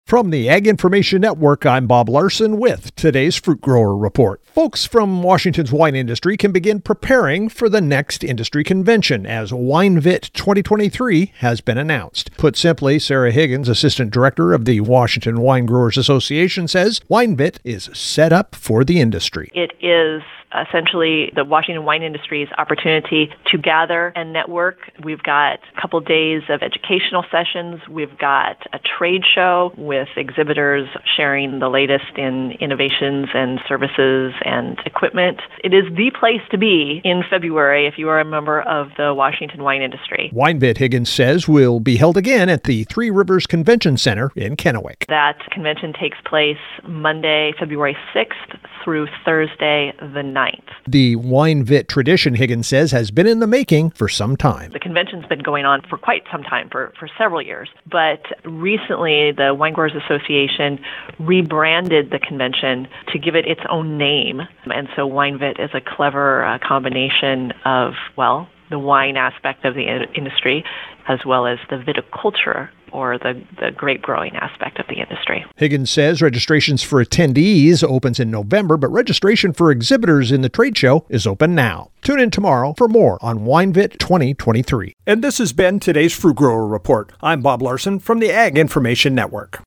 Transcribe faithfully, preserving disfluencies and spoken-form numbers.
From the Ag Information Network, I'm Bob Larson with today's Fruit Grower Report. Folks from Washington's wine industry can begin preparing for the next industry convention as WineVit twenty twenty-three has been announced. Put simply, Sarah Higgins, Assistant Director of the Washington Wine Growers Association, says WineVit is set up for the industry. It is essentially the Washington wine industry's opportunity to gather and network. We've got a couple days of educational sessions. We've got a trade show with exhibitors sharing the latest in innovations and services and equipment. It is the place to be in February if you are a member of the Washington wine industry. WineVit, Higgins says, will be held again at the Three Rivers Convention Center in Kennewick. That convention takes place Monday, February sixth through Thursday the ninth. The WineVit tradition, Higgins says, has been in the making for some time. The convention's been going on for quite some time, for, for several years. But recently, the Wine Growers Association rebranded the convention to give it its own name. And so WineVit is a clever uh, combination of, well, the wine aspect of the in- industry as well as the viticulture or the, the grape growing aspect of the industry. Higgins says registrations for attendees opens in November, but registration for exhibitors in the trade show is open now. Tune in tomorrow for more on WineVit twenty twenty-three. And this has been today's Fruit Grower Report. I'm Bob Larson from the Ag Information Network.